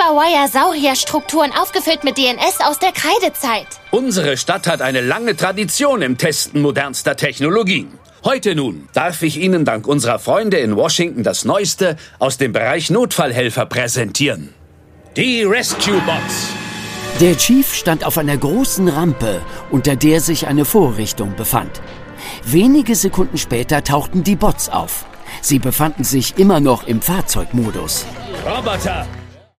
Cyberwire-Saurier-Strukturen aufgefüllt mit DNS aus der Kreidezeit. Unsere Stadt hat eine lange Tradition im Testen modernster Technologien. Heute nun darf ich Ihnen dank unserer Freunde in Washington das Neueste aus dem Bereich Notfallhelfer präsentieren. Die Rescue Bots. Der Chief stand auf einer großen Rampe, unter der sich eine Vorrichtung befand. Wenige Sekunden später tauchten die Bots auf. Sie befanden sich immer noch im Fahrzeugmodus. Roboter,